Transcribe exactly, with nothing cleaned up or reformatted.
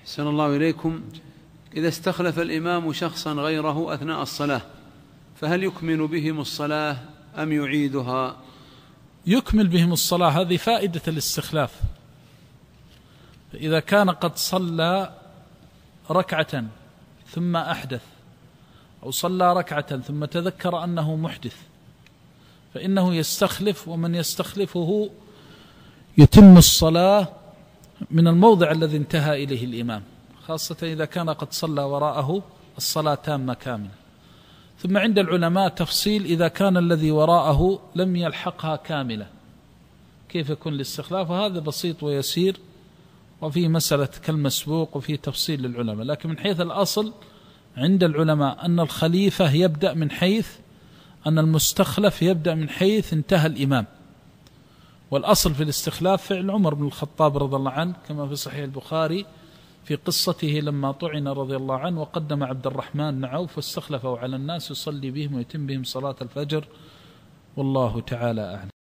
أحسن الله إليكم. إذا استخلف الإمام شخصا غيره أثناء الصلاة فهل يكمل بهم الصلاة أم يعيدها؟ يكمل بهم الصلاة، هذه فائدة الاستخلاف. إذا كان قد صلى ركعة ثم أحدث، أو صلى ركعة ثم تذكر أنه محدث، فإنه يستخلف، ومن يستخلفه يتم الصلاة من الموضع الذي انتهى إليه الإمام، خاصة إذا كان قد صلى وراءه الصلاة تامة كاملة. ثم عند العلماء تفصيل إذا كان الذي وراءه لم يلحقها كاملة كيف يكون الاستخلاف، وهذا بسيط ويسير، وفي مسألة كالمسبوق وفي تفصيل للعلماء. لكن من حيث الأصل عند العلماء أن الخليفة يبدأ من حيث أن المستخلف يبدأ من حيث انتهى الإمام. والأصل في الاستخلاف فعل عمر بن الخطاب رضي الله عنه كما في صحيح البخاري في قصته لما طعن رضي الله عنه وقدم عبد الرحمن بن عوف واستخلفه على الناس يصلي بهم ويتم بهم صلاة الفجر، والله تعالى أعلم.